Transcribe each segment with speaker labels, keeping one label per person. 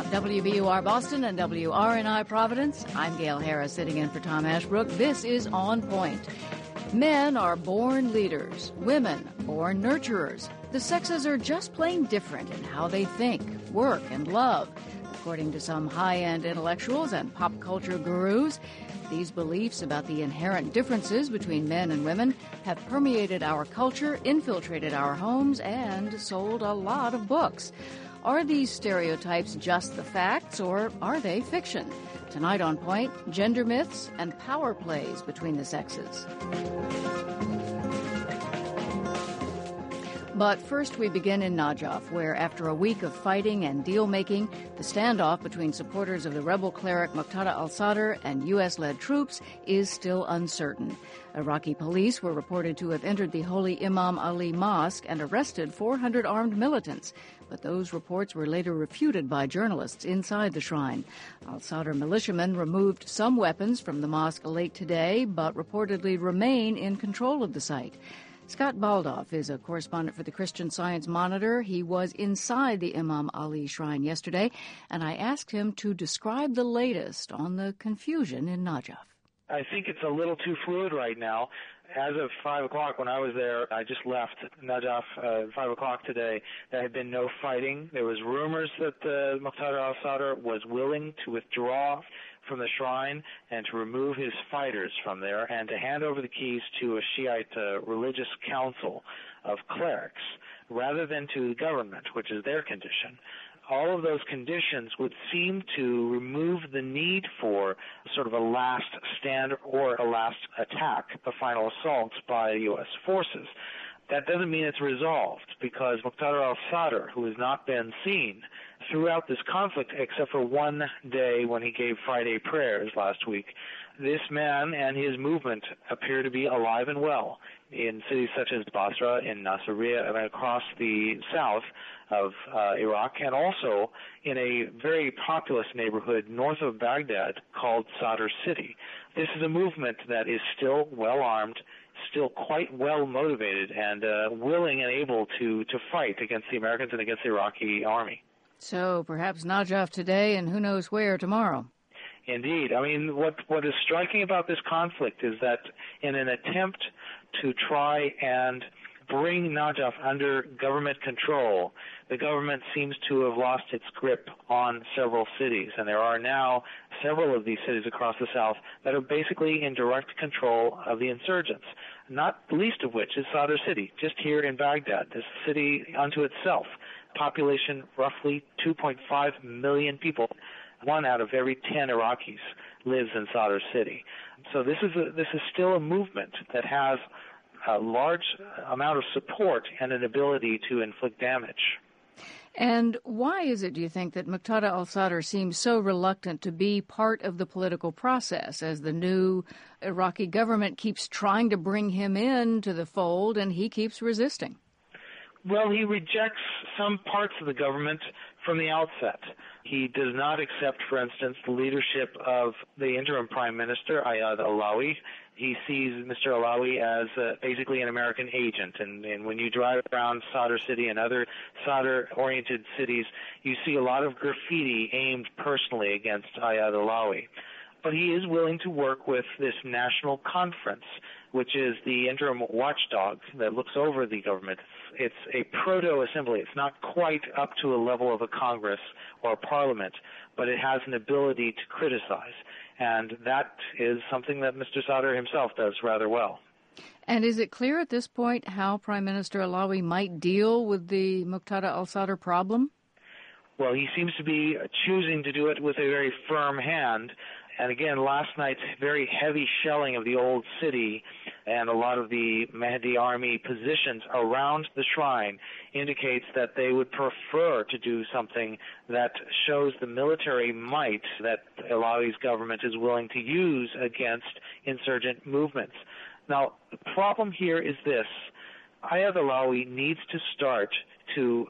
Speaker 1: WBUR Boston and WRNI Providence. I'm Gail Harris sitting in for Tom Ashbrook. This is On Point. Men are born leaders, women born nurturers. The sexes are just plain different in how they think, work, and love. According to some high-end intellectuals and pop culture gurus, these beliefs about the inherent differences between men and women have permeated our culture, infiltrated our homes, and sold a lot of books. Are these stereotypes just the facts, or are they fiction? Tonight on Point, gender myths and power plays between the sexes. But first we begin in Najaf, where after a week of fighting and deal-making, the standoff between supporters of the rebel cleric Muqtada al-Sadr and U.S.-led troops is still uncertain. Iraqi police were reported to have entered the Holy Imam Ali Mosque and arrested 400 armed militants, but those reports were later refuted by journalists inside the shrine. Al-Sadr militiamen removed some weapons from the mosque late today, but reportedly remain in control of the site. Scott Baldoff is a correspondent for the Christian Science Monitor. He was inside the Imam Ali Shrine yesterday, and I asked him to describe the latest on the confusion in Najaf.
Speaker 2: I think it's a little too fluid right now. As of 5 o'clock when I was there, I just left Najaf at 5 o'clock today. There had been no fighting. There was rumors that Muqtada al-Sadr was willing to withdraw from the shrine and to remove his fighters from there and to hand over the keys to a Shiite religious council of clerics rather than to the government, which is their condition. All of those conditions would seem to remove the need for sort of a last stand or a last attack, a final assault by U.S. forces. That doesn't mean it's resolved, because Muqtada al-Sadr, who has not been seen throughout this conflict except for one day when he gave Friday prayers last week, this man and his movement appear to be alive and well in cities such as Basra, in Nasiriyah, and across the south of Iraq, and also in a very populous neighborhood north of Baghdad called Sadr City. This is a movement that is still well-armed, still quite well motivated, and willing and able to fight against the Americans and against the Iraqi army.
Speaker 1: So perhaps Najaf today and who knows where tomorrow.
Speaker 2: Indeed. I mean, what is striking about this conflict is that in an attempt to try and bring Najaf under government control, the government seems to have lost its grip on several cities, and there are now several of these cities across the south that are basically in direct control of the insurgents, not the least of which is Sadr City, just here in Baghdad, this city unto itself, population roughly 2.5 million people. 1 out of every 10 Iraqis lives in Sadr City. So this is still a movement that has a large amount of support and an ability to inflict damage.
Speaker 1: And why is it, do you think, that Muqtada al-Sadr seems so reluctant to be part of the political process as the new Iraqi government keeps trying to bring him into the fold and he keeps resisting?
Speaker 2: Well, he rejects some parts of the government from the outset. He does not accept, for instance, the leadership of the interim prime minister, Ayad Allawi. He sees Mr. Allawi as basically an American agent. And when you drive around Sadr City and other Sadr-oriented cities, you see a lot of graffiti aimed personally against Ayad Allawi. But he is willing to work with this national conference, which is the interim watchdog that looks over the government. It's a proto-assembly. It's not quite up to a level of a Congress or a parliament, but it has an ability to criticize. And that is something that Mr. Sadr himself does rather well.
Speaker 1: And is it clear at this point how Prime Minister Allawi might deal with the Muqtada al-Sadr problem?
Speaker 2: Well, he seems to be choosing to do it with a very firm hand. And again, last night's very heavy shelling of the old city and a lot of the Mahdi army positions around the shrine indicates that they would prefer to do something that shows the military might that Allawi's government is willing to use against insurgent movements. Now, the problem here is this. Ayad Allawi needs to start to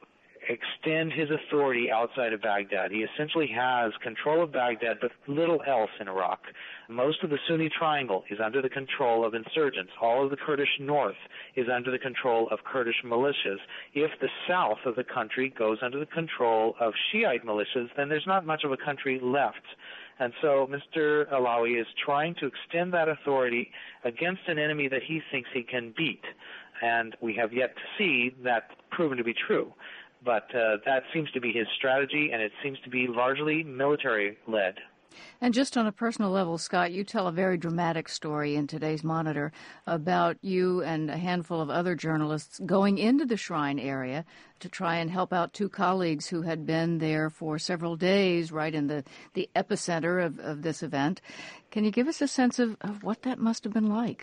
Speaker 2: extend his authority outside of Baghdad. He essentially has control of Baghdad, but little else in Iraq. Most of the Sunni triangle is under the control of insurgents. All of the Kurdish north is under the control of Kurdish militias. If the south of the country goes under the control of Shiite militias, then there's not much of a country left. And so Mr. Alawi is trying to extend that authority against an enemy that he thinks he can beat. And we have yet to see that proven to be true. But that seems to be his strategy, and it seems to be largely military-led.
Speaker 1: And just on a personal level, Scott, you tell a very dramatic story in today's Monitor about you and a handful of other journalists going into the shrine area to try and help out two colleagues who had been there for several days, right in the epicenter of this event. Can you give us a sense of what that must have been like?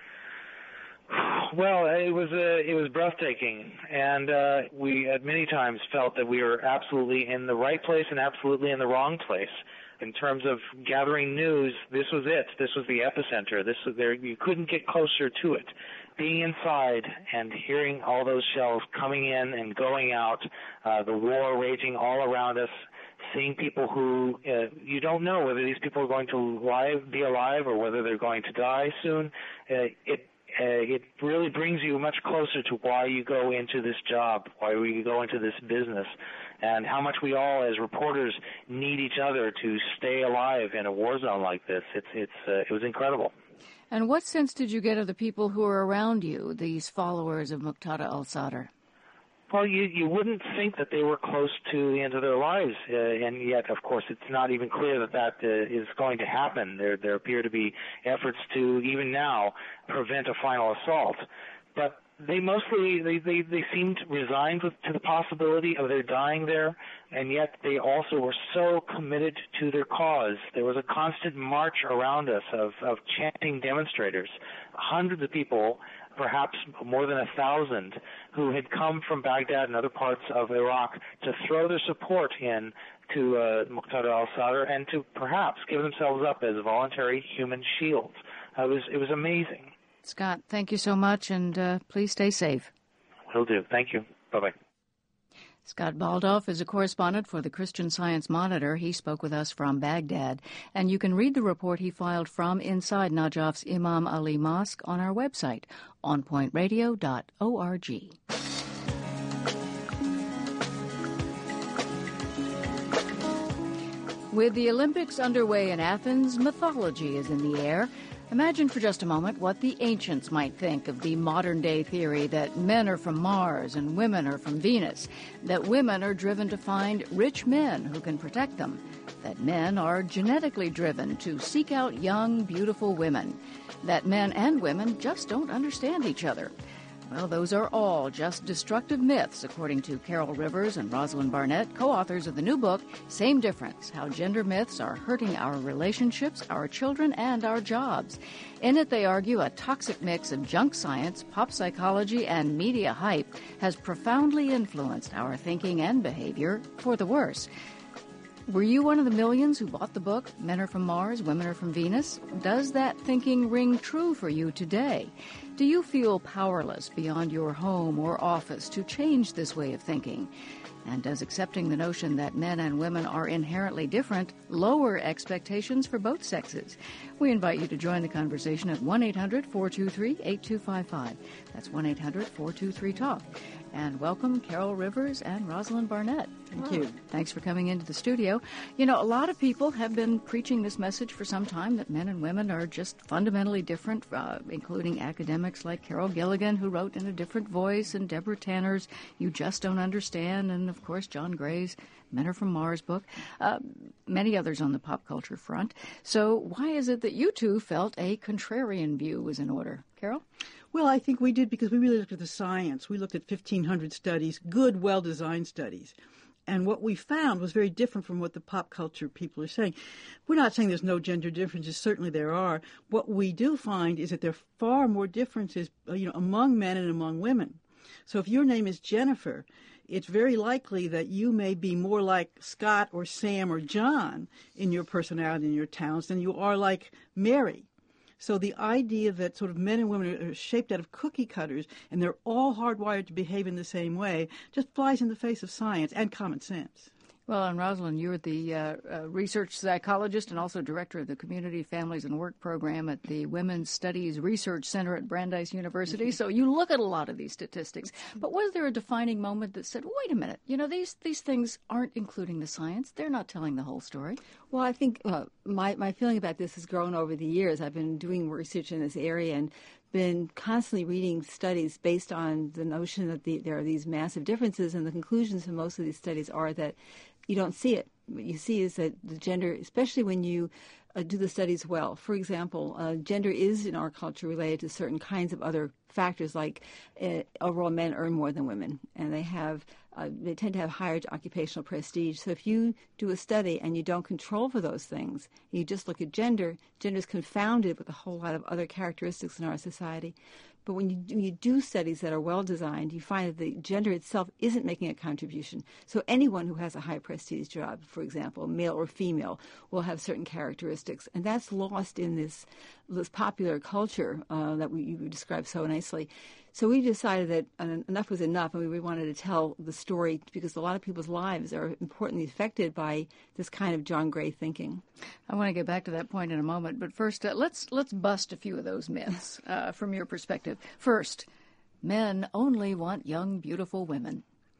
Speaker 2: Well, it was breathtaking, and we at many times felt that we were absolutely in the right place and absolutely in the wrong place. In terms of gathering news, this was it. This was the epicenter. You couldn't get closer to it. Being inside and hearing all those shells coming in and going out, the war raging all around us, seeing people who you don't know whether these people are going to be alive or whether they're going to die soon. It really brings you much closer to why you go into this job, why we go into this business, and how much we all, as reporters, need each other to stay alive in a war zone like this. It was incredible.
Speaker 1: And what sense did you get of the people who are around you, these followers of Muqtada al-Sadr?
Speaker 2: Well, you wouldn't think that they were close to the end of their lives, and yet, of course, it's not even clear that is going to happen. There appear to be efforts to, even now, prevent a final assault. But they mostly they seemed resigned to the possibility of their dying there, and yet they also were so committed to their cause. There was a constant march around us of chanting demonstrators, hundreds of people, perhaps more than 1,000, who had come from Baghdad and other parts of Iraq to throw their support in to Muqtada al-Sadr and to perhaps give themselves up as voluntary human shields. It was amazing.
Speaker 1: Scott, thank you so much, and please stay safe.
Speaker 2: Will do. Thank you. Bye-bye.
Speaker 1: Scott Baldoff is a correspondent for the Christian Science Monitor. He spoke with us from Baghdad. And you can read the report he filed from inside Najaf's Imam Ali Mosque on our website, onpointradio.org. With the Olympics underway in Athens, mythology is in the air. Imagine for just a moment what the ancients might think of the modern-day theory that men are from Mars and women are from Venus, that women are driven to find rich men who can protect them, that men are genetically driven to seek out young, beautiful women, that men and women just don't understand each other. Well, those are all just destructive myths, according to Carol Rivers and Rosalind Barnett, co-authors of the new book, Same Difference, How Gender Myths Are Hurting Our Relationships, Our Children, and Our Jobs. In it, they argue a toxic mix of junk science, pop psychology, and media hype has profoundly influenced our thinking and behavior for the worse. Were you one of the millions who bought the book, Men Are From Mars, Women Are From Venus? Does that thinking ring true for you today? Do you feel powerless beyond your home or office to change this way of thinking? And does accepting the notion that men and women are inherently different lower expectations for both sexes? We invite you to join the conversation at 1-800-423-8255. That's 1-800-423-TALK. And welcome Carol Rivers and Rosalind Barnett.
Speaker 3: Thank you.
Speaker 1: Thanks for coming into the studio. You know, a lot of people have been preaching this message for some time, that men and women are just fundamentally different, including academics like Carol Gilligan, who wrote In a Different Voice, and Deborah Tanner's You Just Don't Understand, and, of course, John Gray's Men Are From Mars book, many others on the pop culture front. So why is it that you two felt a contrarian view was in order? Carol?
Speaker 3: Well, I think we did because we really looked at the science. We looked at 1,500 studies, good, well-designed studies. And what we found was very different from what the pop culture people are saying. We're not saying there's no gender differences. Certainly there are. What we do find is that there are far more differences, among men and among women. So if your name is Jennifer, it's very likely that you may be more like Scott or Sam or John in your personality in your talents than you are like Mary. So the idea that sort of men and women are shaped out of cookie cutters and they're all hardwired to behave in the same way just flies in the face of science and common sense.
Speaker 1: Well, and Rosalind, you're the research psychologist and also director of the Community, Families, and Work program at the Women's Studies Research Center at Brandeis University. So you look at a lot of these statistics. But was there a defining moment that said, wait a minute, these things aren't including the science. They're not telling the whole story?
Speaker 4: Well, I think my feeling about this has grown over the years. I've been doing research in this area and been constantly reading studies based on the notion that there are these massive differences, and the conclusions of most of these studies are that you don't see it. What you see is that the gender, especially when you do the studies well. For example, gender is in our culture related to certain kinds of other factors, like overall men earn more than women, and they tend to have higher occupational prestige. So if you do a study and you don't control for those things, you just look at gender is confounded with a whole lot of other characteristics in our society. But when you do studies that are well designed, you find that the gender itself isn't making a contribution. So anyone who has a high prestige job, for example, male or female, will have certain characteristics. And that's lost in this popular culture that you described so nicely. So we decided that enough was enough, and we wanted to tell the story because a lot of people's lives are importantly affected by this kind of John Gray thinking.
Speaker 1: I want to get back to that point in a moment, but first, let's bust a few of those myths from your perspective. First, men only want young, beautiful women.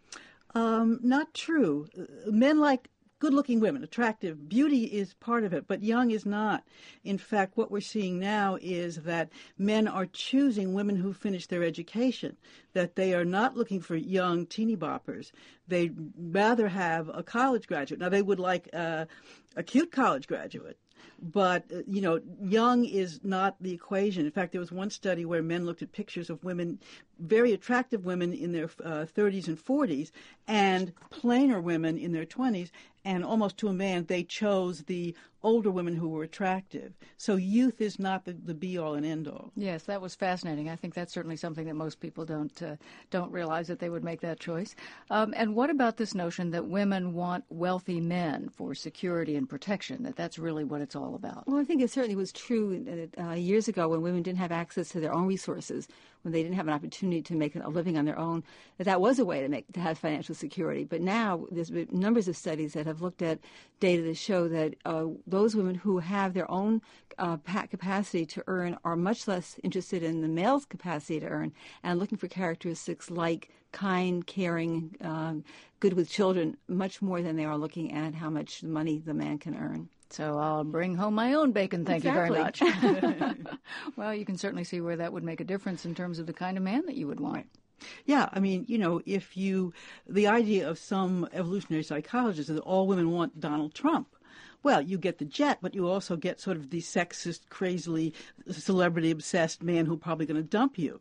Speaker 3: Not true. Men like good-looking women, attractive. Beauty is part of it, but young is not. In fact, what we're seeing now is that men are choosing women who finish their education, that they are not looking for young teeny boppers. They'd rather have a college graduate. Now, they would like a cute college graduate. But, young is not the equation. In fact, there was one study where men looked at pictures of women, very attractive women in their 30s and 40s, and plainer women in their 20s, and almost to a man, they chose the older women who were attractive. So youth is not the be-all and end-all.
Speaker 1: Yes, that was fascinating. I think that's certainly something that most people don't realize that they would make that choice. And what about this notion that women want wealthy men for security and protection, that's really what it's all about?
Speaker 4: Well, I think it certainly was true years ago when women didn't have access to their own resources, when they didn't have an opportunity to make a living on their own, that was a way to have financial security. But now there's been numbers of studies that have looked at data that show that those women who have their own capacity to earn are much less interested in the male's capacity to earn and looking for characteristics like kind, caring, good with children, much more than they are looking at how much money the man can earn.
Speaker 1: So I'll bring home my own bacon, thank
Speaker 4: Exactly.
Speaker 1: you very much. Well, you can certainly see where that would make a difference in terms of the kind of man that you would want.
Speaker 3: Right. Yeah, I mean, the idea of some evolutionary psychologists is that all women want Donald Trump. Well, you get the jet, but you also get sort of the sexist, crazily celebrity-obsessed man who's probably going to dump you.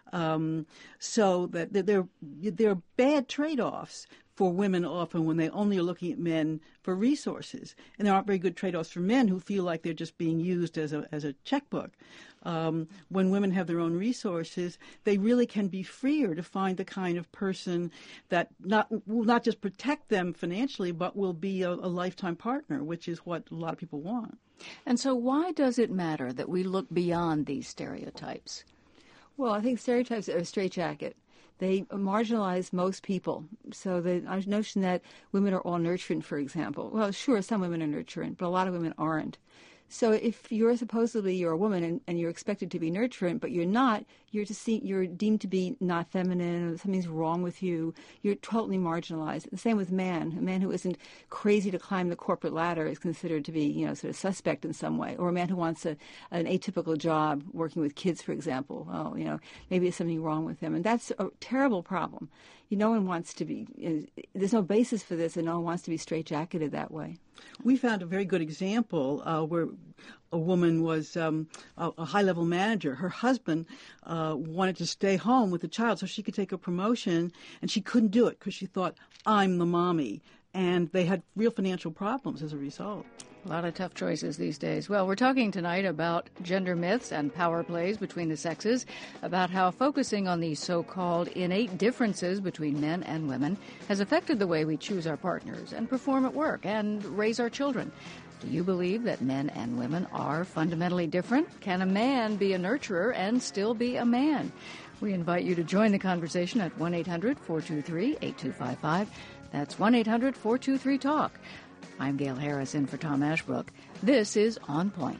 Speaker 3: So that there are bad trade-offs for women often when they only are looking at men for resources. And there aren't very good trade-offs for men who feel like they're just being used as a checkbook. When women have their own resources, they really can be freer to find the kind of person that will not just protect them financially, but will be a lifetime partner, which is what a lot of people want.
Speaker 1: And so why does it matter that we look beyond these stereotypes?
Speaker 4: Well, I think stereotypes are a straitjacket. They marginalize most people. So the notion that women are all nurturant, for example. Well, sure, some women are nurturant, but a lot of women aren't. So if you're a woman and you're expected to be nurturant, but you're not, you're deemed to be not feminine, or something's wrong with you. You're totally marginalized. The same with man. A man who isn't crazy to climb the corporate ladder is considered to be, sort of suspect in some way. Or a man who wants an atypical job, working with kids, for example. Well, maybe there's something wrong with him, and that's a terrible problem. No one wants to be. There's no basis for this, and no one wants to be straitjacketed that way.
Speaker 3: We found a very good example where a woman was a high-level manager. Her husband wanted to stay home with the child so she could take a promotion, and she couldn't do it because she thought, I'm the mommy. and they had real financial problems as a result.
Speaker 1: A lot of tough choices these days. Well, we're talking tonight about gender myths and power plays between the sexes, about how focusing on these so-called innate differences between men and women has affected the way we choose our partners and perform at work and raise our children. Do you believe that men and women are fundamentally different? Can a man be a nurturer and still be a man? We invite you to join the conversation at 1-800-423-8255. That's 1-800-423-TALK. I'm Gail Harris in for Tom Ashbrook. This is On Point.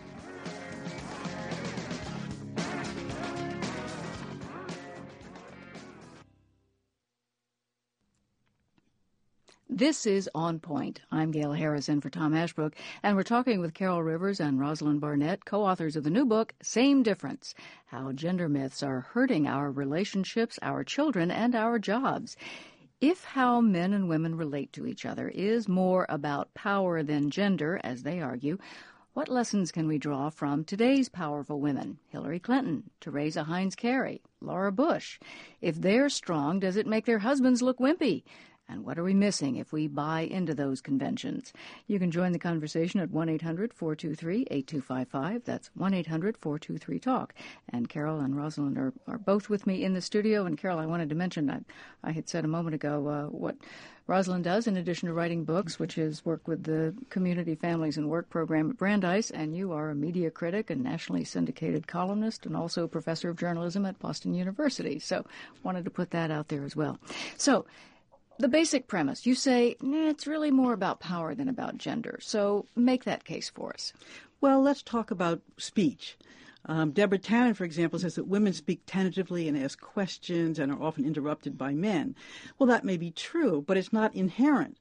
Speaker 1: This is On Point. I'm Gail Harris in for Tom Ashbrook, and we're talking with Carol Rivers and Rosalind Barnett, co-authors of the new book, Same Difference: How Gender Myths Are Hurting Our Relationships, Our Children, and Our Jobs. If how men and women relate to each other is more about power than gender, as they argue, what lessons can we draw from today's powerful women? Hillary Clinton, Teresa Heinz Kerry, Laura Bush. If they're strong, does it make their husbands look wimpy? And what are we missing if we buy into those conventions? You can join the conversation at 1-800-423-8255. That's 1-800-423-TALK. And Carol and Rosalind are both with me in the studio. And Carol, I wanted to mention, I had said a moment ago what Rosalind does in addition to writing books, which is work with the Community Families and Work program at Brandeis. And you are a media critic and nationally syndicated columnist and also professor of journalism at Boston University. So wanted to put that out there as well. So the basic premise, you say, it's really more about power than about gender. So make that case for us.
Speaker 3: Well, let's talk about speech. Deborah Tannen, for example, says that women speak tentatively and ask questions and are often interrupted by men. Well, that may be true, but it's not inherent.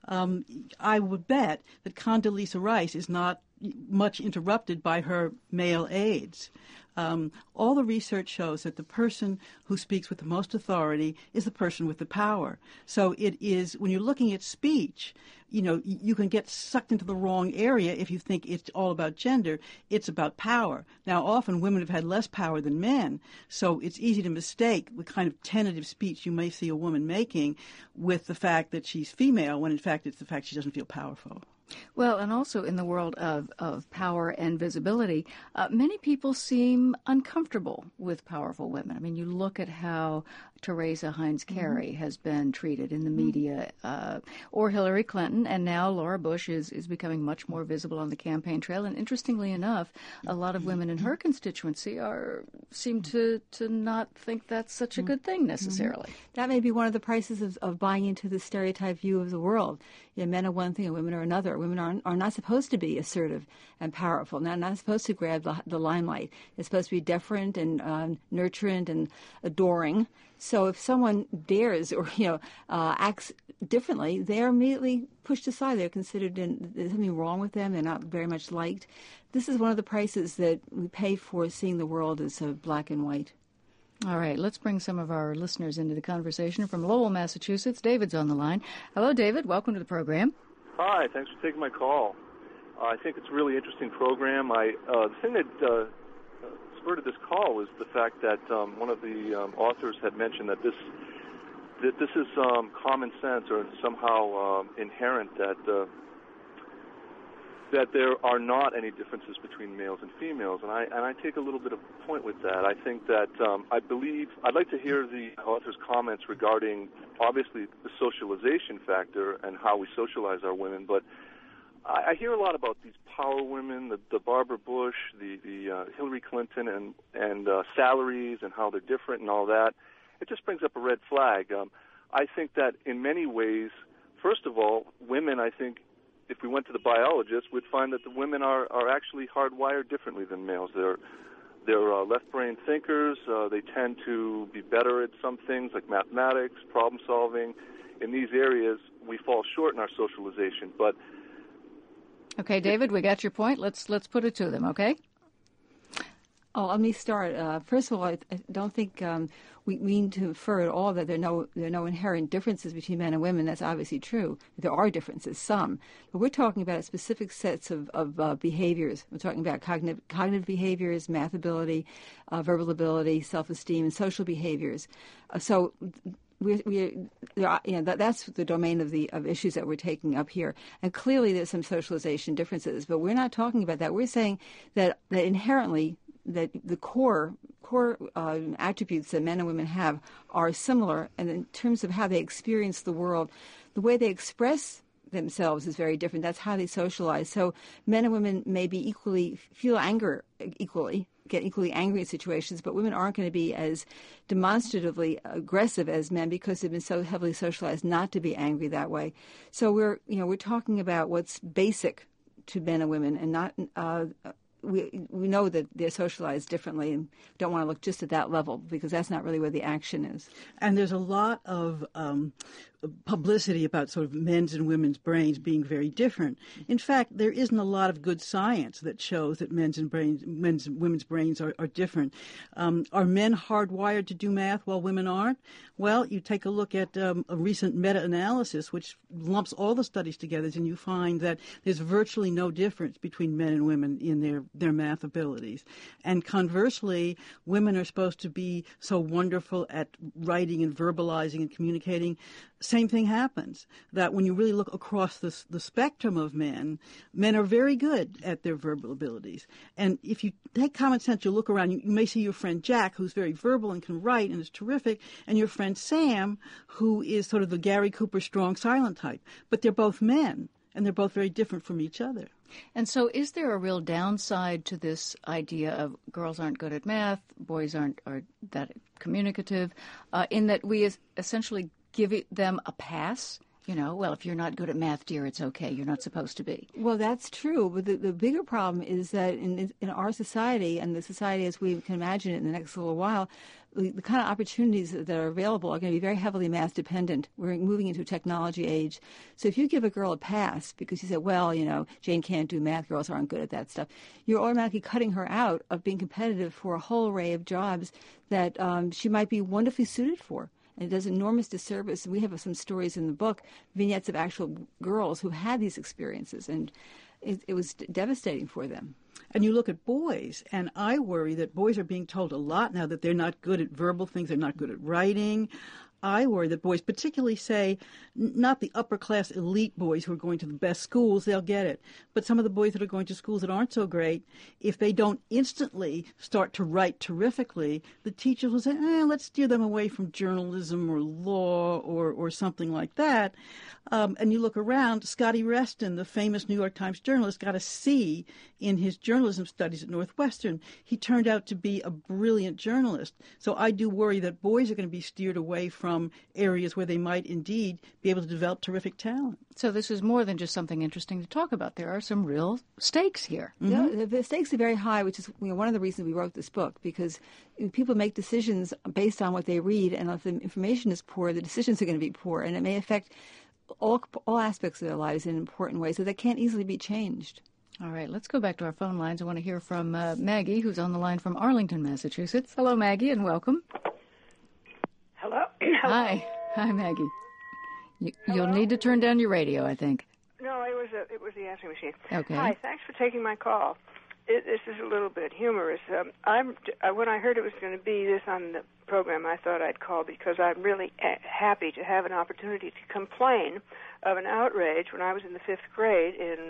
Speaker 3: I would bet that Condoleezza Rice is not much interrupted by her male aides. All the research shows that the person who speaks with the most authority is the person with the power. So it is, when you're looking at speech, you can get sucked into the wrong area if you think it's all about gender. It's about power. Now, often women have had less power than men, so it's easy to mistake the kind of tentative speech you may see a woman making with the fact that she's female, when in fact it's the fact she doesn't feel powerful.
Speaker 1: Well, and also in the world of power and visibility, many people seem uncomfortable with powerful women. I mean, you look at how Teresa Heinz Kerry has been treated in the media, or Hillary Clinton, and now Laura Bush is becoming much more visible on the campaign trail. And interestingly enough, a lot of women in her constituency seem to not think that's such a good thing necessarily.
Speaker 4: That may be one of the prices of buying into the stereotype view of the world. Men are one thing and women are another. Women are not supposed to be assertive and powerful. They're not supposed to grab the limelight. They're supposed to be deferent and nurturant and adoring. So if someone dares or acts differently, they are immediately pushed aside. They're considered there's something wrong with them. They're not very much liked. This is one of the prices that we pay for seeing the world as black and white.
Speaker 1: All right, let's bring some of our listeners into the conversation. From Lowell, Massachusetts, David's on the line. Hello, David. Welcome to the program.
Speaker 5: Hi, thanks for taking my call. I think it's a really interesting program. The thing that spurred this call was the fact that one of the authors had mentioned that this is common sense or somehow inherent that there are not any differences between males and females, and I take a little bit of point with that. I think that I'd like to hear the author's comments regarding obviously the socialization factor and how we socialize our women, but I hear a lot about these power women, the Barbara Bush, the Hillary Clinton, and salaries and how they're different and all that. It just brings up a red flag. I think that in many ways, first of all, women, I think, if we went to the biologists, we'd find that the women are actually hardwired differently than males. They're left-brain thinkers. They tend to be better at some things like mathematics, problem solving. In these areas, we fall short in our socialization. But
Speaker 1: okay, David, we got your point. Let's put it to them. Okay.
Speaker 4: Oh, let me start. First of all, I don't think we need to infer at all that there are no inherent differences between men and women. That's obviously true. There are differences, some. But we're talking about specific sets of behaviors. We're talking about cognitive behaviors, math ability, verbal ability, self-esteem, and social behaviors. So that's the domain of issues that we're taking up here. And clearly there's some socialization differences, but we're not talking about that. We're saying that inherently that the core attributes that men and women have are similar, and in terms of how they experience the world, the way they express themselves is very different. That's how they socialize. So men and women may be feel anger equally, get equally angry in situations, but women aren't going to be as demonstratively aggressive as men because they've been so heavily socialized not to be angry that way. So we're talking about what's basic to men and women, and not we know that they're socialized differently, and don't want to look just at that level because that's not really where the action is.
Speaker 3: And there's a lot of publicity about sort of men's and women's brains being very different. In fact, there isn't a lot of good science that shows that men's and women's brains are different. Are men hardwired to do math while women aren't? Well, you take a look at a recent meta-analysis which lumps all the studies together, and you find that there's virtually no difference between men and women in their math abilities. And conversely, women are supposed to be so wonderful at writing and verbalizing and communicating. Same thing happens, that when you really look across the spectrum of men are very good at their verbal abilities. And if you take common sense, you look around, you may see your friend Jack, who's very verbal and can write and is terrific, and your friend Sam, who is sort of the Gary Cooper strong silent type. But they're both men, and they're both very different from each other.
Speaker 1: And so is there a real downside to this idea of girls aren't good at math, boys aren't that communicative, in that we essentially give them a pass? Well, if you're not good at math, dear, it's okay. You're not supposed to be.
Speaker 4: Well, that's true. But the bigger problem is that in our society, and the society as we can imagine it in the next little while, the kind of opportunities that are available are going to be very heavily math dependent. We're moving into a technology age. So if you give a girl a pass because you say, well, Jane can't do math, girls aren't good at that stuff, you're automatically cutting her out of being competitive for a whole array of jobs that she might be wonderfully suited for. And it does enormous disservice. We have some stories in the book, vignettes of actual girls who had these experiences, and it was devastating for them.
Speaker 3: And you look at boys, and I worry that boys are being told a lot now that they're not good at verbal things, they're not good at writing. I worry that boys, particularly say, not the upper-class elite boys who are going to the best schools, they'll get it. But some of the boys that are going to schools that aren't so great, if they don't instantly start to write terrifically, the teachers will say, let's steer them away from journalism or law or something like that. And you look around, Scotty Reston, the famous New York Times journalist, got a C in his journalism studies at Northwestern. He turned out to be a brilliant journalist. So I do worry that boys are going to be steered away from areas where they might indeed be able to develop terrific talent.
Speaker 1: So this is more than just something interesting to talk about. There are some real stakes here.
Speaker 4: Mm-hmm. Yeah, the stakes are very high, which is one of the reasons we wrote this book, because people make decisions based on what they read, and if the information is poor, the decisions are going to be poor, and it may affect all aspects of their lives in important ways, so that can't easily be changed.
Speaker 1: All right, let's go back to our phone lines. I want to hear from Maggie, who's on the line from Arlington, Massachusetts. Hello, Maggie, and welcome.
Speaker 6: Hello.
Speaker 1: Hi, Maggie. You'll need to turn down your radio, I think.
Speaker 6: No, it was the answering machine.
Speaker 1: Okay.
Speaker 6: Hi, thanks for taking my call. This is a little bit humorous. When I heard it was going to be this on the program, I thought I'd call because I'm really happy to have an opportunity to complain of an outrage when I was in the 5th grade in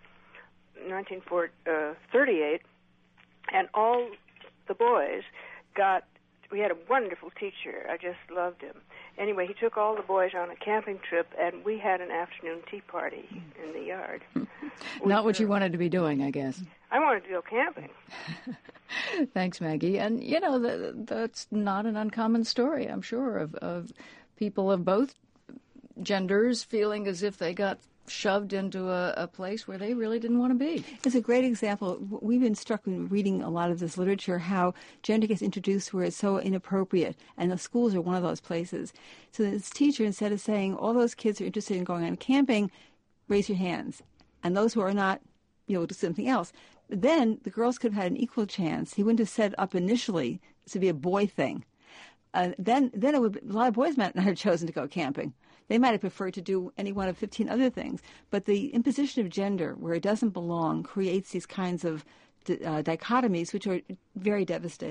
Speaker 6: 1938, and all the boys we had a wonderful teacher. I just loved him. Anyway, he took all the boys on a camping trip, and we had an afternoon tea party in the yard.
Speaker 1: Not what you wanted to be doing, I guess.
Speaker 6: I wanted to go camping.
Speaker 1: Thanks, Maggie. And, that's not an uncommon story, I'm sure, of people of both genders feeling as if they got shoved into a place where they really didn't want to be.
Speaker 4: It's a great example. We've been struck in reading a lot of this literature, how gender gets introduced where it's so inappropriate, and the schools are one of those places. So this teacher, instead of saying, all those kids are interested in going on camping, raise your hands. And those who are not, do something else. Then the girls could have had an equal chance. He wouldn't have set up initially to be a boy thing. Then it would a lot of boys might not have chosen to go camping. They might have preferred to do any one of 15 other things. But the imposition of gender, where it doesn't belong, creates these kinds of dichotomies, which are very devastating.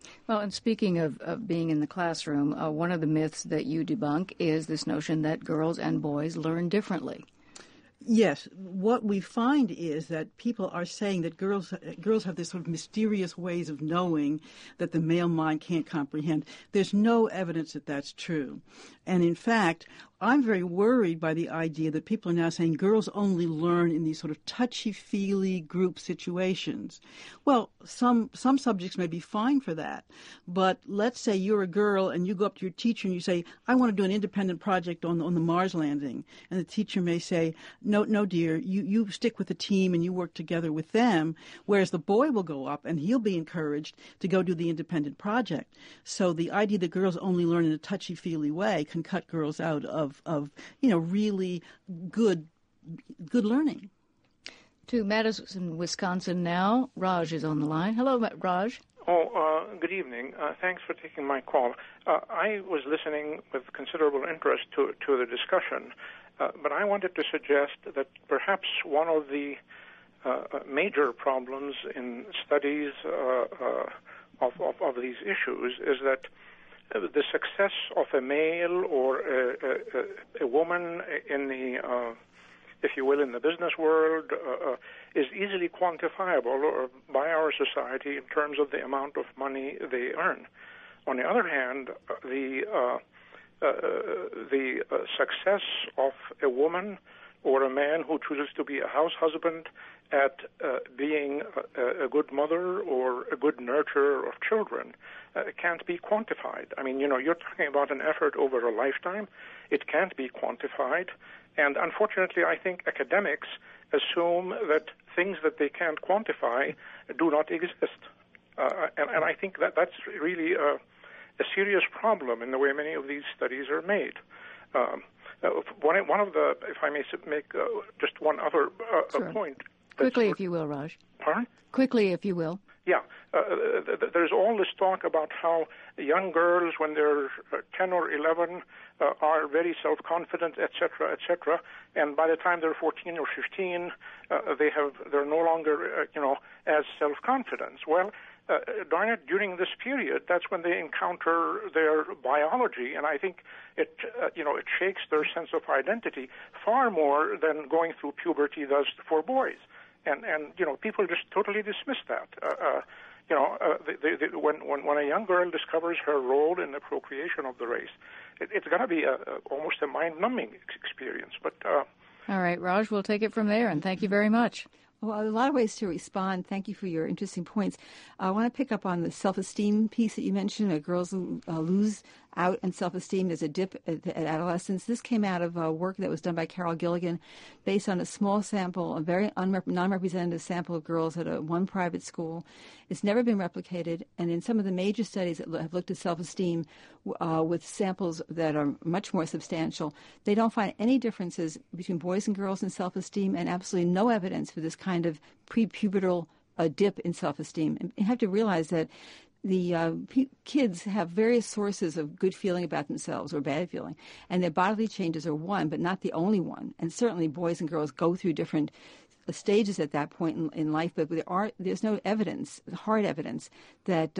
Speaker 1: Well, and speaking of being in the classroom, one of the myths that you debunk is this notion that girls and boys learn differently.
Speaker 3: Yes, what we find is that people are saying that girls have this sort of mysterious ways of knowing that the male mind can't comprehend. There's no evidence that that's true. And in fact, I'm very worried by the idea that people are now saying girls only learn in these sort of touchy-feely group situations. Well, some subjects may be fine for that, but let's say you're a girl and you go up to your teacher and you say, I want to do an independent project on the Mars landing. And the teacher may say, no, dear, you stick with the team and you work together with them, whereas the boy will go up and he'll be encouraged to go do the independent project. So the idea that girls only learn in a touchy-feely way can cut girls out of really good learning.
Speaker 1: To Madison, Wisconsin now. Raj is on the line. Hello, Raj.
Speaker 7: Good evening. Thanks for taking my call. I was listening with considerable interest to the discussion, but I wanted to suggest that perhaps one of the major problems in studies of these issues is that the success of a male or a woman in the, if you will, in the business world is easily quantifiable by our society in terms of the amount of money they earn. On the other hand, the success of a woman or a man who chooses to be a house husband at being a good mother or a good nurturer of children can't be quantified. I mean, you're talking about an effort over a lifetime. It can't be quantified. And unfortunately, I think academics assume that things that they can't quantify do not exist. And I think that's really a serious problem in the way many of these studies are made. One of the, if I may make just one other
Speaker 1: sure.
Speaker 7: point.
Speaker 1: Quickly, if you will, Raj.
Speaker 7: Pardon?
Speaker 1: Quickly, if you will.
Speaker 7: Yeah. There's all this talk about how young girls, when they're 10 or 11, are very self-confident, et cetera, and by the time they're 14 or 15, they're no longer, as self-confident. Well, darn it, during this period, that's when they encounter their biology, and I think it shakes their sense of identity far more than going through puberty does for boys. And people just totally dismiss that. When a young girl discovers her role in the procreation of the race, it's going to be almost a mind-numbing experience. But
Speaker 1: all right, Raj, we'll take it from there, and thank you very much.
Speaker 4: Well, a lot of ways to respond. Thank you for your interesting points. I want to pick up on the self-esteem piece that you mentioned. Girls lose out in self-esteem. There's a dip at adolescence. This came out of work that was done by Carol Gilligan based on a small sample, a very non-representative sample of girls at one private school. It's never been replicated, and in some of the major studies that have looked at self-esteem with samples that are much more substantial, they don't find any differences between boys and girls in self-esteem, and absolutely no evidence for this kind of prepubertal dip in self-esteem. And you have to realize that the kids have various sources of good feeling about themselves or bad feeling, and their bodily changes are one, but not the only one. And certainly boys and girls go through different stages at that point in life, but there's no evidence, hard evidence, that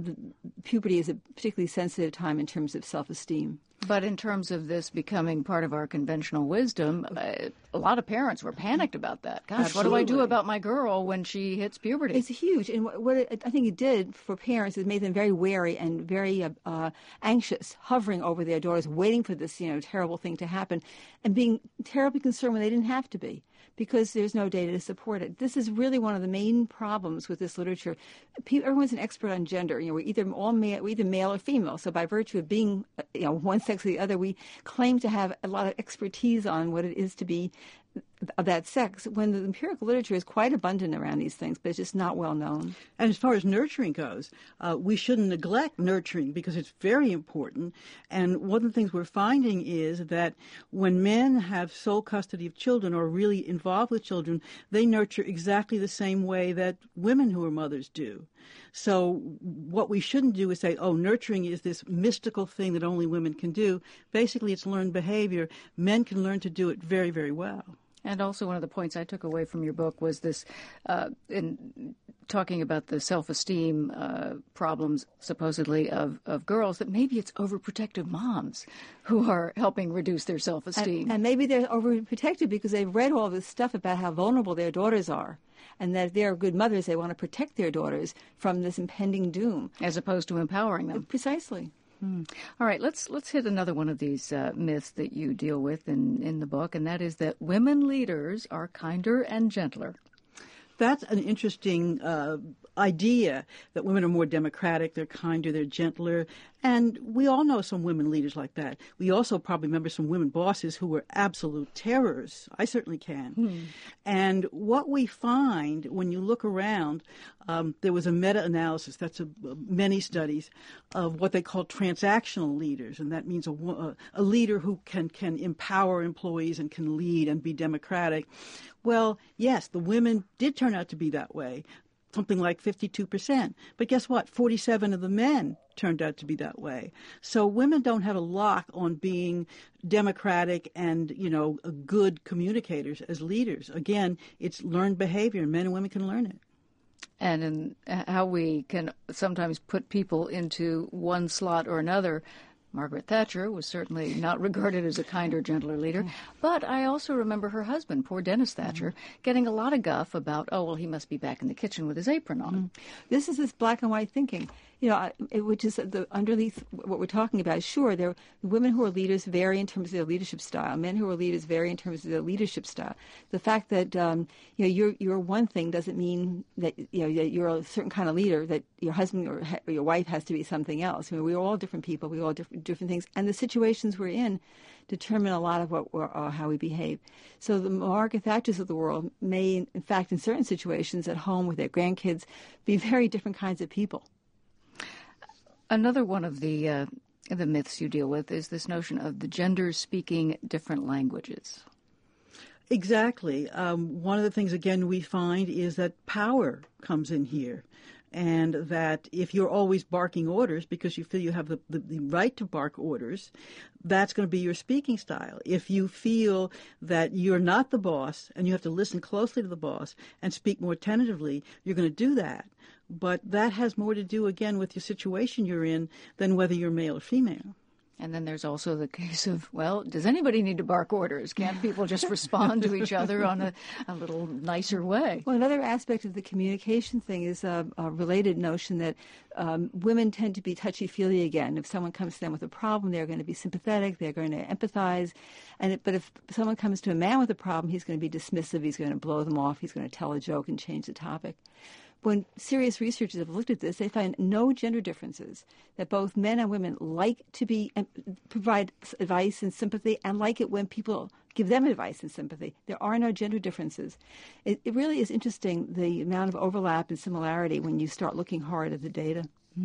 Speaker 4: puberty is a particularly sensitive time in terms of self-esteem.
Speaker 1: But in terms of this becoming part of our conventional wisdom, a lot of parents were panicked about that. Gosh,
Speaker 3: Absolutely.
Speaker 1: What do I do about my girl when she hits puberty?
Speaker 4: It's huge. And what I think it did for parents is made them very wary and very anxious, hovering over their daughters, waiting for this terrible thing to happen, and being terribly concerned when they didn't have to be, because there's no data to support it. This is really one of the main problems with this literature. Everyone's an expert on gender. We're either male or female. So by virtue of being one sex or the other, we claim to have a lot of expertise on what it is to be of that sex, when the empirical literature is quite abundant around these things, but it's just not well known.
Speaker 3: And as far as nurturing goes, we shouldn't neglect nurturing because it's very important. And one of the things we're finding is that when men have sole custody of children or are really involved with children, they nurture exactly the same way that women who are mothers do. So what we shouldn't do is say, nurturing is this mystical thing that only women can do. Basically, it's learned behavior. Men can learn to do it very, very well.
Speaker 1: And also one of the points I took away from your book was this, in talking about the self-esteem problems, supposedly, of girls, that maybe it's overprotective moms who are helping reduce their self-esteem.
Speaker 4: And maybe they're overprotective because they've read all this stuff about how vulnerable their daughters are, and that if they're good mothers, they want to protect their daughters from this impending doom.
Speaker 1: As opposed to empowering them.
Speaker 4: Precisely.
Speaker 1: All right, let's hit another one of these myths that you deal with in the book, and that is that women leaders are kinder and gentler.
Speaker 3: That's an interesting idea, that women are more democratic, they're kinder, they're gentler. And we all know some women leaders like that. We also probably remember some women bosses who were absolute terrors. I certainly can. And what we find when you look around, there was a meta-analysis, that's many studies, of what they call transactional leaders. And that means a leader who can empower employees and can lead and be democratic. Well, yes, the women did turn out to be that way, something like 52%. But guess what? 47 of the men turned out to be that way. So women don't have a lock on being democratic and, good communicators as leaders. Again, it's learned behavior, and men and women can learn it.
Speaker 1: And in how we can sometimes put people into one slot or another. Margaret Thatcher was certainly not regarded as a kinder, gentler leader. But I also remember her husband, poor Dennis Thatcher, getting a lot of guff about, he must be back in the kitchen with his apron on.
Speaker 4: This is this black and white thinking, which is underneath what we're talking about. Sure, the women who are leaders vary in terms of their leadership style. Men who are leaders vary in terms of their leadership style. The fact that you're one thing doesn't mean that you're a certain kind of leader, that your husband or your wife has to be something else. We're all different people. We all different things, and the situations we're in determine a lot of how we behave. So the Margaret Thatchers of the world may, in fact, in certain situations at home with their grandkids, be very different kinds of people.
Speaker 1: Another one of the myths you deal with is this notion of the genders speaking different languages.
Speaker 3: Exactly. One of the things, again, we find is that power comes in here. And that if you're always barking orders because you feel you have the right to bark orders, that's going to be your speaking style. If you feel that you're not the boss and you have to listen closely to the boss and speak more tentatively, you're going to do that. But that has more to do, again, with your situation you're in than whether you're male or female.
Speaker 1: And then there's also the case of, does anybody need to bark orders? Can't people just respond to each other on a little nicer way?
Speaker 4: Well, another aspect of the communication thing is a related notion that women tend to be touchy-feely again. If someone comes to them with a problem, they're going to be sympathetic, they're going to empathize. But if someone comes to a man with a problem, he's going to be dismissive, he's going to blow them off, he's going to tell a joke and change the topic. When serious researchers have looked at this, they find no gender differences, that both men and women like to provide advice and sympathy and like it when people give them advice and sympathy. There are no gender differences. It really is interesting, the amount of overlap and similarity when you start looking hard at the data.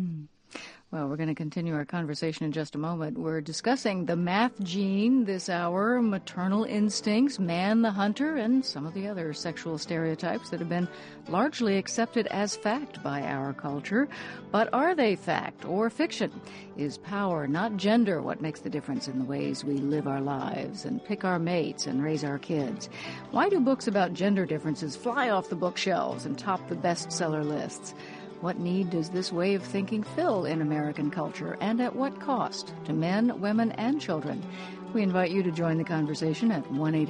Speaker 1: Well, we're going to continue our conversation in just a moment. We're discussing the math gene this hour, maternal instincts, man the hunter, and some of the other sexual stereotypes that have been largely accepted as fact by our culture. But are they fact or fiction? Is power, not gender, what makes the difference in the ways we live our lives and pick our mates and raise our kids? Why do books about gender differences fly off the bookshelves and top the bestseller lists? What need does this way of thinking fill in American culture, and at what cost to men, women, and children? We invite you to join the conversation at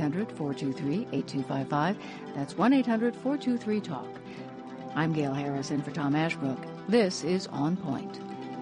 Speaker 1: 1-800-423-8255. That's 1-800-423-TALK. I'm Gail Harris in for Tom Ashbrook. This is On Point.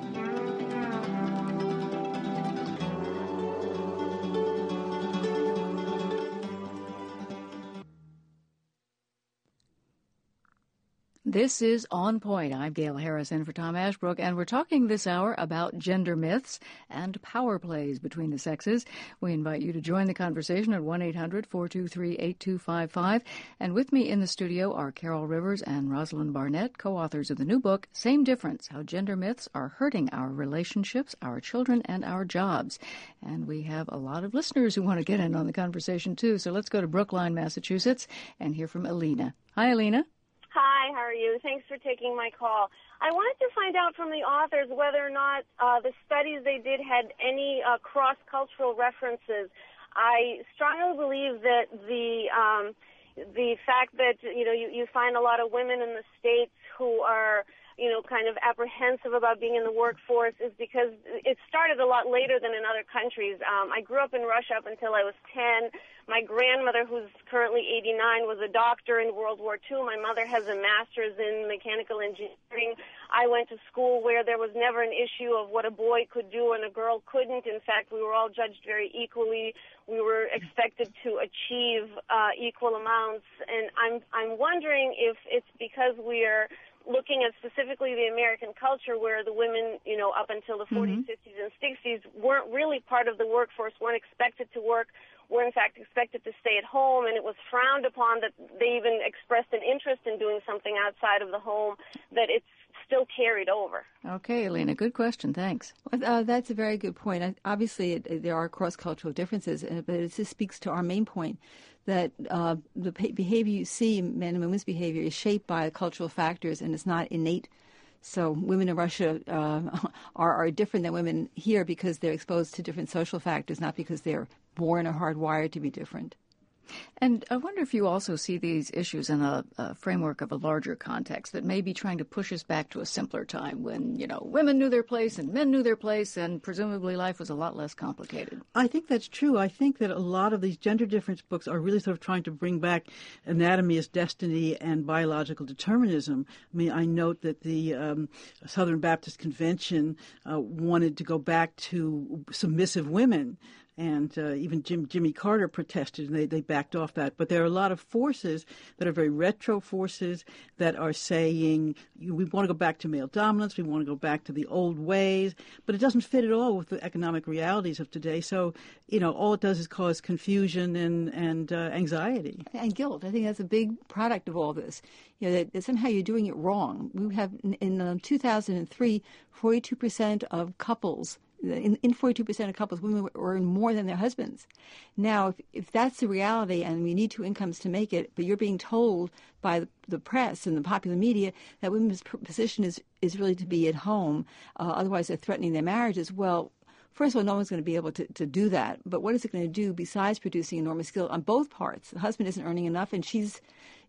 Speaker 1: This is On Point. I'm Gail Harris in for Tom Ashbrook, and we're talking this hour about gender myths and power plays between the sexes. We invite you to join the conversation at 1-800-423-8255. And with me in the studio are Carol Rivers and Rosalind Barnett, co-authors of the new book, Same Difference, How Gender Myths Are Hurting Our Relationships, Our Children, and Our Jobs. And we have a lot of listeners who want to get in on the conversation, too. So let's go to Brookline, Massachusetts, and hear from Alina. Hi, Alina.
Speaker 8: Hi, how are you? Thanks for taking my call. I wanted to find out from the authors whether or not the studies they did had any cross-cultural references. I strongly believe that the the fact that, you find a lot of women in the States who are, kind of apprehensive about being in the workforce is because it started a lot later than in other countries. I grew up in Russia up until I was 10. My grandmother, who's currently 89, was a doctor in World War II. My mother has a master's in mechanical engineering. I went to school where there was never an issue of what a boy could do and a girl couldn't. In fact, we were all judged very equally. We were expected to achieve equal amounts. And I'm wondering if it's because we are looking at specifically the American culture where the women, up until the 40s, 50s, and 60s weren't really part of the workforce, weren't expected to work, were in fact expected to stay at home, and it was frowned upon that they even expressed an interest in doing something outside of the home, that it's still carried over.
Speaker 1: Okay, Elena, good question. Thanks.
Speaker 4: That's a very good point. Obviously, there are cross-cultural differences, but it just speaks to our main point that the behavior you see, men and women's behavior, is shaped by cultural factors, and it's not innate. So women in Russia are different than women here because they're exposed to different social factors, not because they're born or hardwired to be different.
Speaker 1: And I wonder if you also see these issues in a framework of a larger context that may be trying to push us back to a simpler time when, women knew their place and men knew their place and presumably life was a lot less complicated.
Speaker 3: I think that's true. I think that a lot of these gender difference books are really sort of trying to bring back anatomy as destiny and biological determinism. I mean, I note that the Southern Baptist Convention wanted to go back to submissive women. And even Jimmy Carter protested, and they backed off that. But there are a lot of forces that are very retro forces that are saying we want to go back to male dominance, we want to go back to the old ways, but it doesn't fit at all with the economic realities of today. So, all it does is cause confusion and anxiety.
Speaker 4: And guilt. I think that's a big product of all this. That somehow you're doing it wrong. We have, in 2003, 42% of couples, in 42% of couples, women earn more than their husbands. Now, if that's the reality and we need two incomes to make it, but you're being told by the press and the popular media that women's position is really to be at home, otherwise they're threatening their marriages, well, first of all, no one's going to be able to do that. But what is it going to do besides producing enormous skill on both parts? The husband isn't earning enough, and she's,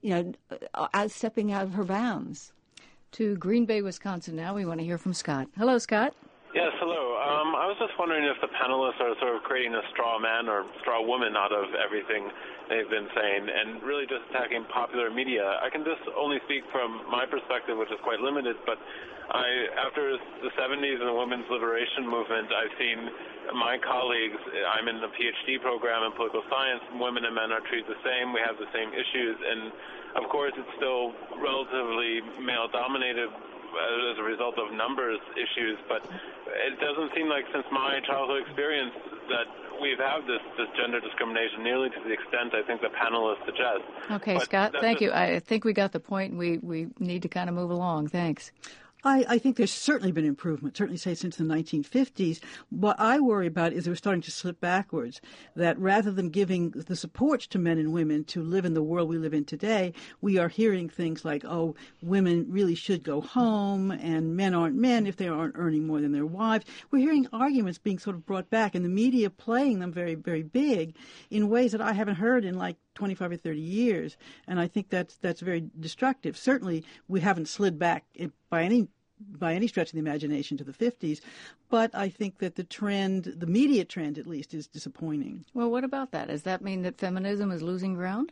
Speaker 4: stepping out of her bounds.
Speaker 1: To Green Bay, Wisconsin now. We want to hear from Scott. Hello, Scott.
Speaker 9: Yes, hello. I was just wondering if the panelists are sort of creating a straw man or straw woman out of everything they've been saying and really just attacking popular media. I can just only speak from my perspective, which is quite limited, but after the 70s and the women's liberation movement, I've seen my colleagues, I'm in the PhD program in political science, women and men are treated the same, we have the same issues, and of course it's still relatively male-dominated as a result of numbers issues, but it doesn't seem like since my childhood experience that we've had this gender discrimination nearly to the extent I think the panelists suggest.
Speaker 1: Okay, but Scott, thank you. I think we got the point. We need to kind of move along. Thanks.
Speaker 3: I think there's certainly been improvement, certainly say since the 1950s. What I worry about is we're starting to slip backwards, that rather than giving the support to men and women to live in the world we live in today, we are hearing things like, oh, women really should go home and men aren't men if they aren't earning more than their wives. We're hearing arguments being sort of brought back and the media playing them very, very big in ways that I haven't heard in like 25 or 30 years, and I think that's very destructive. Certainly, we haven't slid back by any stretch of the imagination to the 50s, but I think that the media trend at least, is disappointing.
Speaker 1: Well, what about that? Does that mean that feminism is losing ground?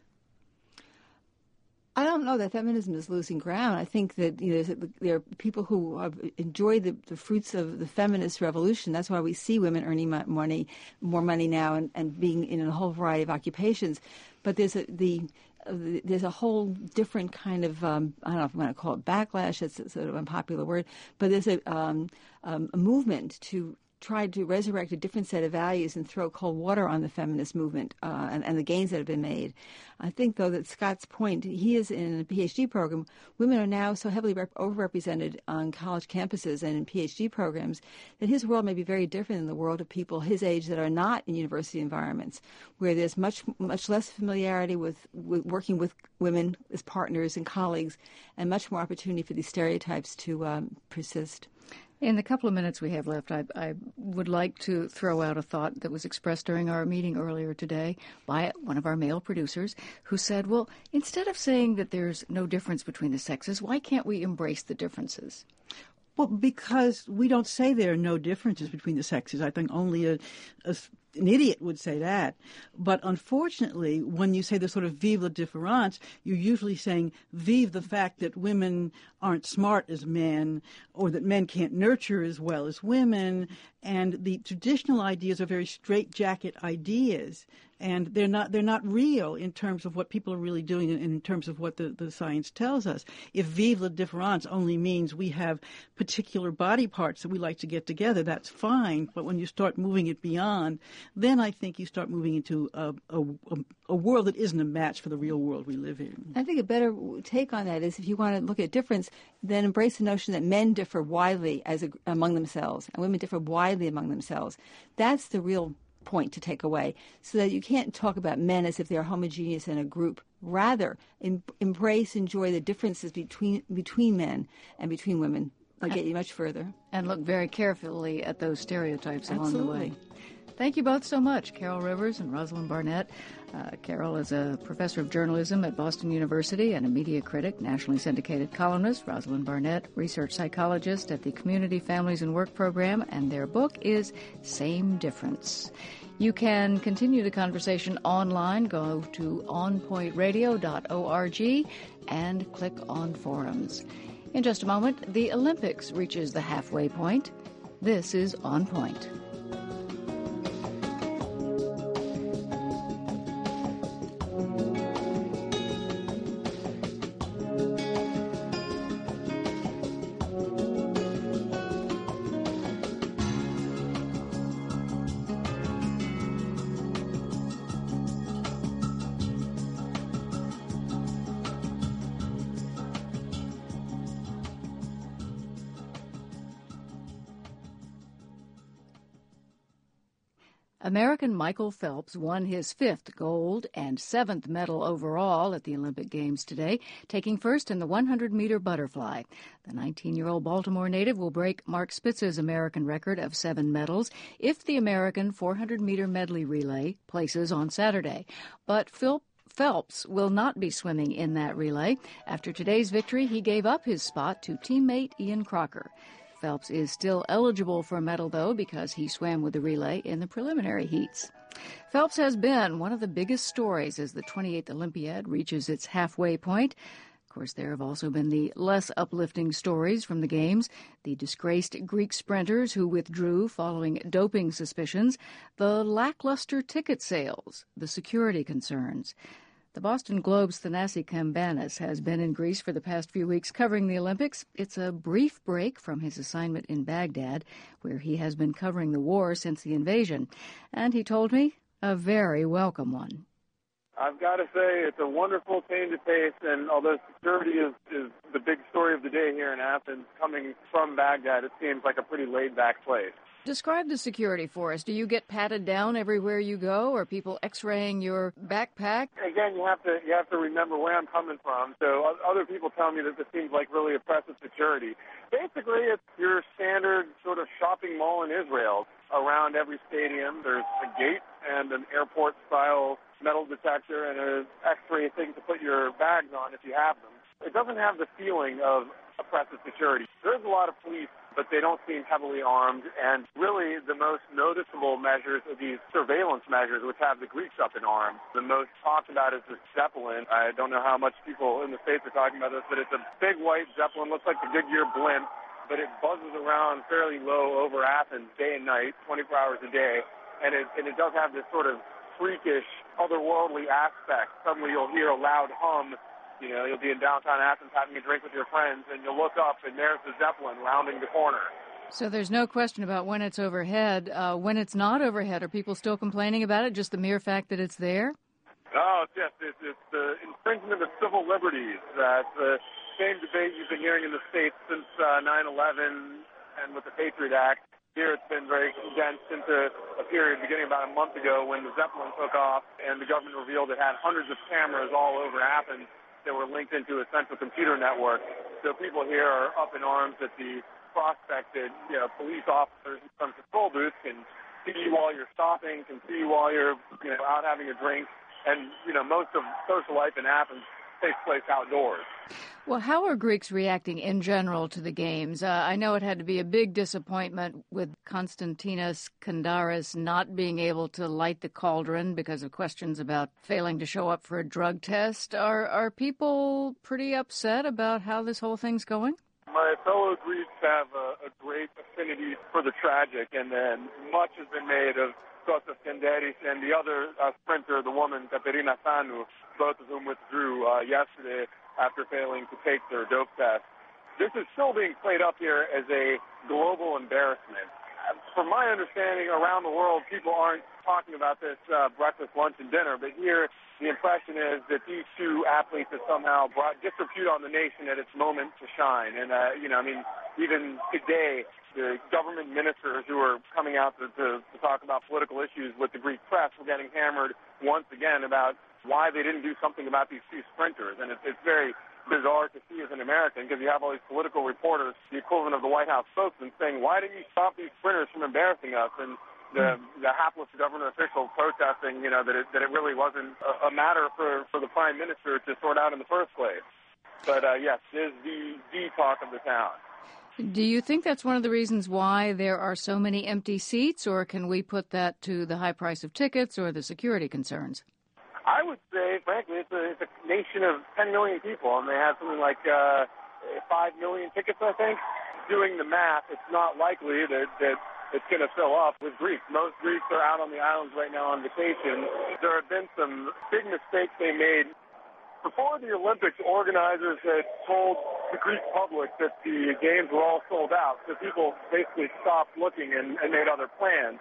Speaker 4: I don't know that feminism is losing ground. I think that there are people who have enjoyed the fruits of the feminist revolution. That's why we see women earning more money now and being in a whole variety of occupations. But there's a whole different kind of, I don't know if I'm going to call it backlash, that's a sort of unpopular word, but there's a movement to try to resurrect a different set of values and throw cold water on the feminist movement and the gains that have been made. I think, though, that Scott's point, he is in a PhD program. Women are now so heavily overrepresented on college campuses and in PhD programs that his world may be very different than the world of people his age that are not in university environments, where there's much less familiarity with working with women as partners and colleagues and much more opportunity for these stereotypes to persist.
Speaker 1: In the couple of minutes we have left, I would like to throw out a thought that was expressed during our meeting earlier today by one of our male producers who said, well, instead of saying that there's no difference between the sexes, why can't we embrace the differences?
Speaker 3: Well, because we don't say there are no differences between the sexes. I think only an idiot would say that. But unfortunately, when you say the sort of vive la différence, you're usually saying vive the fact that women aren't smart as men, or that men can't nurture as well as women. And the traditional ideas are very straitjacket ideas, and they're not real in terms of what people are really doing and in terms of what the science tells us. If vive la différence only means we have particular body parts that we like to get together, that's fine. But when you start moving it beyond, then I think you start moving into a world that isn't a match for the real world we live in.
Speaker 4: I think a better take on that is, if you want to look at difference, then embrace the notion that men differ widely among themselves and women differ widely among themselves. That's the real point to take away, so that you can't talk about men as if they're homogeneous in a group. Rather, embrace, enjoy the differences between men and between women. That'll get you much further.
Speaker 1: And look very carefully at those stereotypes along
Speaker 4: Absolutely.
Speaker 1: the way. Thank you both so much, Carol Rivers and Rosalind Barnett. Carol is a professor of journalism at Boston University and a media critic, nationally syndicated columnist. Rosalind Barnett, research psychologist at the Community Families and Work Program, and their book is Same Difference. You can continue the conversation online. Go to onpointradio.org and click on forums. In just a moment, the Olympics reaches the halfway point. This is On Point. American Michael Phelps won his 5th gold and 7th medal overall at the Olympic Games today, taking first in the 100-meter butterfly. The 19-year-old Baltimore native will break Mark Spitz's American record of 7 medals if the American 400-meter medley relay places on Saturday. But Phelps will not be swimming in that relay. After today's victory, he gave up his spot to teammate Ian Crocker. Phelps is still eligible for a medal, though, because he swam with the relay in the preliminary heats. Phelps has been one of the biggest stories as the 28th Olympiad reaches its halfway point. Of course, there have also been the less uplifting stories from the Games, the disgraced Greek sprinters who withdrew following doping suspicions, the lackluster ticket sales, the security concerns. The Boston Globe's Thanasi Kambanis has been in Greece for the past few weeks covering the Olympics. It's a brief break from his assignment in Baghdad, where he has been covering the war since the invasion. And he told me, a very welcome one.
Speaker 10: I've got to say, it's a wonderful change of pace, and although security is the big story of the day here in Athens, coming from Baghdad, it seems like a pretty laid-back place.
Speaker 1: Describe the security for us. Do you get patted down everywhere you go, or people x-raying your backpack?
Speaker 10: Again, you have to remember where I'm coming from. So other people tell me that this seems like really oppressive security. Basically, it's your standard sort of shopping mall in Israel. Around every stadium, there's a gate and an airport-style metal detector and an x-ray thing to put your bags on if you have them. It doesn't have the feeling of oppressive security. There's a lot of police, but they don't seem heavily armed, and really the most noticeable measures are these surveillance measures, which have the Greeks up in arms. The most talked about is the Zeppelin. I don't know how much people in the States are talking about this, but it's a big white Zeppelin, looks like the Goodyear blimp, but it buzzes around fairly low over Athens day and night, 24 hours a day, and it does have this sort of freakish, otherworldly aspect. Suddenly you'll hear a loud hum. You know, you'll be in downtown Athens having a drink with your friends, and you'll look up, and there's the Zeppelin rounding the corner.
Speaker 1: So there's no question about when it's overhead. When it's not overhead, are people still complaining about it, just the mere fact that it's there?
Speaker 10: Oh, yes, it's the infringement of civil liberties. That's the same debate you've been hearing in the States since 9/11 and with the Patriot Act. Here it's been very condensed into a period beginning about a month ago when the Zeppelin took off and the government revealed it had hundreds of cameras all over Athens that were linked into a central computer network. So people here are up in arms that the prospect that, police officers in some control booths can see you while you're stopping, can see you while you're, out having a drink. And, most of social life in Athens takes place outdoors.
Speaker 1: Well, how are Greeks reacting in general to the games? I know it had to be a big disappointment with Konstantinos Kandaris not being able to light the cauldron because of questions about failing to show up for a drug test. Are people pretty upset about how this whole thing's going?
Speaker 10: My fellow Greeks have a great affinity for the tragic, and then much has been made of Kostas Kandaris and the other sprinter, the woman, Katerina Sanu, both of whom withdrew yesterday after failing to take their dope test. This is still being played up here as a global embarrassment. From my understanding, around the world, people aren't talking about this breakfast, lunch, and dinner, but here the impression is that these two athletes have somehow brought disrepute on the nation at its moment to shine. And, even today, the government ministers who are coming out to talk about political issues with the Greek press were getting hammered once again about why they didn't do something about these two sprinters. And it's very bizarre to see as an American, because you have all these political reporters, the equivalent of the White House spokesman, saying, why didn't you stop these sprinters from embarrassing us? And the hapless government official protesting, that it really wasn't a matter for the prime minister to sort out in the first place. But, yes, it is the talk of the town.
Speaker 1: Do you think that's one of the reasons why there are so many empty seats, or can we put that to the high price of tickets or the security concerns?
Speaker 10: I would say, frankly, it's a nation of 10 million people, and they have something like 5 million tickets, I think. Doing the math, it's not likely that it's going to fill up with Greeks. Most Greeks are out on the islands right now on vacation. There have been some big mistakes they made. Before the Olympics, organizers had told the Greek public that the games were all sold out, so people basically stopped looking and made other plans.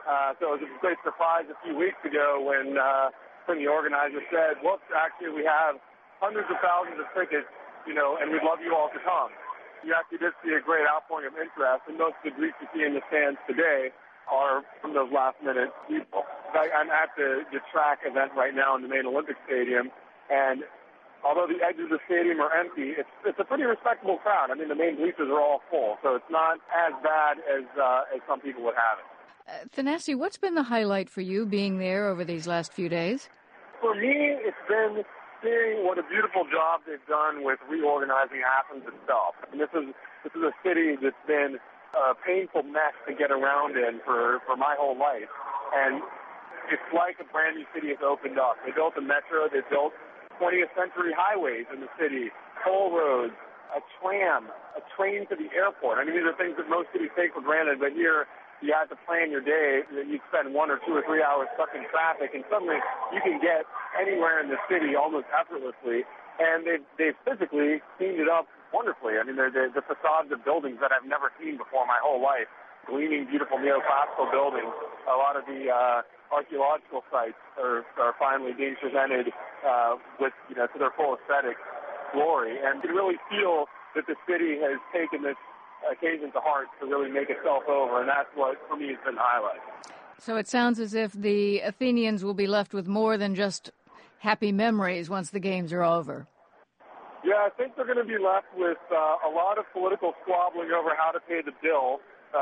Speaker 10: So it was a great surprise a few weeks ago when the organizer said, look, actually we have hundreds of thousands of tickets, and we'd love you all to come. You actually did see a great outpouring of interest, and most of the Greeks you see in the stands today are from those last-minute people. I'm at the track event right now in the main Olympic Stadium, and although the edges of the stadium are empty, it's a pretty respectable crowd. I mean, the main bleachers are all full, so it's not as bad as some people would have it.
Speaker 1: Thanasi, what's been the highlight for you being there over these last few days?
Speaker 10: For me, it's been seeing what a beautiful job they've done with reorganizing Athens itself. And this is a city that's been a painful mess to get around in for my whole life. And it's like a brand new city has opened up. They built a metro, they built 20th century highways in the city, toll roads, a tram, a train to the airport. I mean, these are things that most cities take for granted, but here you have to plan your day. You'd spend 1 or 2 or 3 hours stuck in traffic, and suddenly you can get anywhere in the city almost effortlessly. And they've physically cleaned it up wonderfully. I mean, they're the facades of buildings that I've never seen before my whole life. Gleaming, beautiful neoclassical buildings. A lot of the archaeological sites are finally being presented with, to their full aesthetic glory. And you really feel that the city has taken this occasion to heart to really make itself over, and that's what, for me, has been the highlight. So
Speaker 1: it sounds as if the Athenians will be left with more than just happy memories once the games are over.
Speaker 10: Yeah, I think they're going to be left with a lot of political squabbling over how to pay the bill.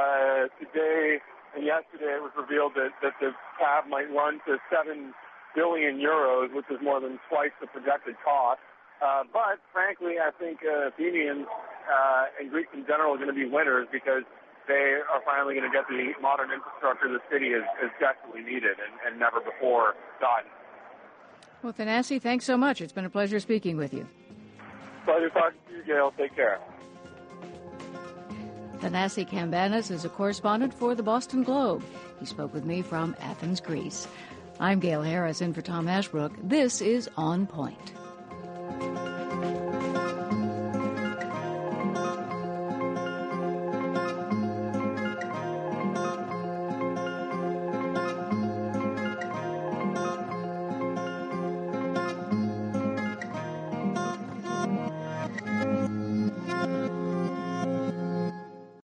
Speaker 10: Today and yesterday it was revealed that the tab might run to 7 billion euros, which is more than twice the projected cost. But frankly, I think Athenians and Greeks in general are going to be winners because they are finally going to get the modern infrastructure the city is desperately needed and never before gotten.
Speaker 1: Well, Thanasi, thanks so much. It's been a pleasure speaking with you.
Speaker 10: Pleasure talking to you, Gail. Take care.
Speaker 1: Thanasi Cambanis is a correspondent for the Boston Globe. He spoke with me from Athens, Greece. I'm Gail Harris in for Tom Ashbrook. This is On Point.